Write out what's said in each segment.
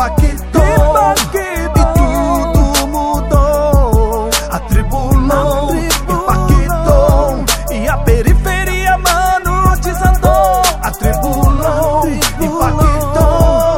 impactou, e tudo mudou. A tribulou, impactou, e a periferia, mano, desandou. A tribulou, impactou,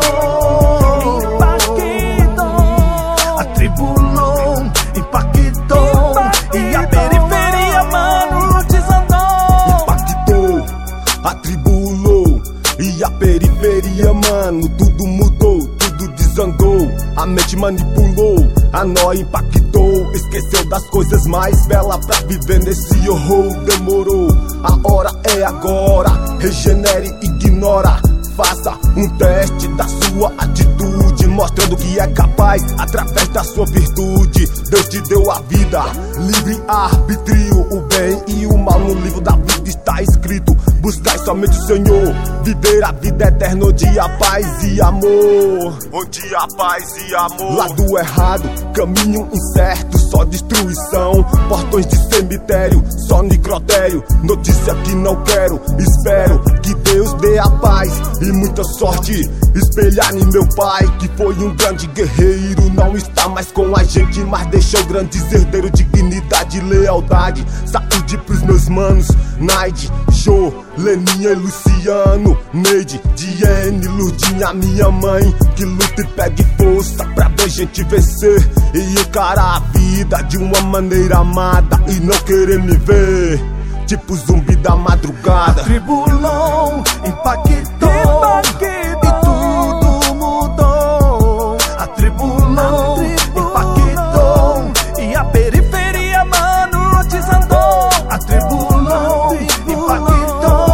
a tribulou, impactou, e a periferia, mano, desandou. Impactou, atribulou, e a periferia, mano, tudo mudou, tudo desandou. A mente manipulou, a nóia impactou. Esqueceu das coisas mais belas pra viver nesse horror. Demorou, a hora é agora. Regenere, ignora. Faça um teste da sua atitude, mostrando que é capaz através da sua virtude. Deus te deu a vida, livre arbítrio. O bem e o mal no livro da vida está escrito. Buscai somente o Senhor, viver a vida eterna onde há paz e amor. Onde há paz e amor. Lado errado, caminho incerto, só destruição. Portões de cemitério, só necrotério. Notícia que não quero, espero que Deus dê a paz e muita sorte. Espelhar em meu pai, que foi um grande guerreiro. Não está mais com a gente, mas deixou grandes herdeiros. Dignidade e lealdade. Saúde pros meus manos Naide, Jô, Leninha e Luciano, Neide, Diene, Lurdinha, minha mãe, que luta e pegue força pra ver gente vencer e encarar a vida de uma maneira amada e não querer me ver tipo zumbi da madrugada. Tribulou, impactou, e tudo mudou. A tribulou, impactou, e a periferia, mano, desandou. A tribulou, impactou,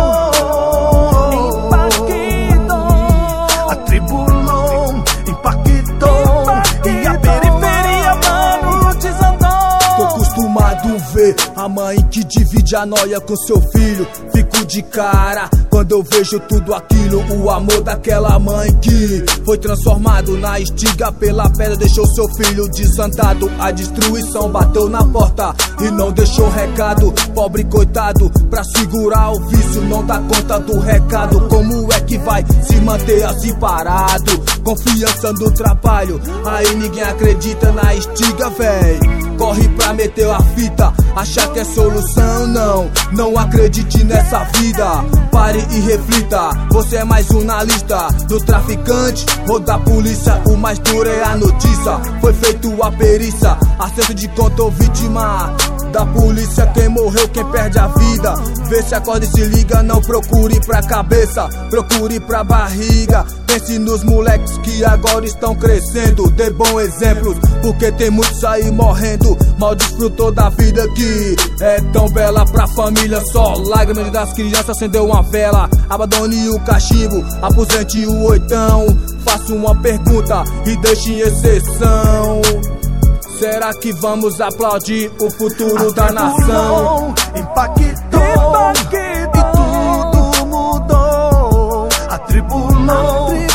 a tribulou, impactou, e a periferia, mano, desandou. Tô acostumado a ver a mãe que divide a nóia com seu filho. Fico de cara quando eu vejo tudo aquilo. O amor daquela mãe que foi transformado na estiga pela pedra, deixou seu filho desandado. A destruição bateu na porta e não deixou recado. Pobre coitado, pra segurar o vício não dá conta do recado. Como é que vai se manter assim parado? Confiança no trabalho, aí ninguém acredita na estiga, véi. Corre pra meter a fita, achar que é solução, não acredite nessa vida. Pare e reflita, você é mais um na lista do traficante ou da polícia. O mais duro é a notícia, foi feito a perícia. Acerto de conta ou vítima da polícia, quem morreu, quem perde a vida. Vê se acorda e se liga, não procure pra cabeça, procure pra barriga. Pense nos moleques que agora estão crescendo, dê bons exemplos, porque tem muitos aí morrendo. Mal desfrutou da vida que é tão bela pra família. Só lágrimas das crianças, acendeu uma vela. Abandone o cachimbo, aposente o oitão. Faça uma pergunta e deixe exceção. Será que vamos aplaudir o futuro da nação? Impactou, e tudo mudou. A tribulou,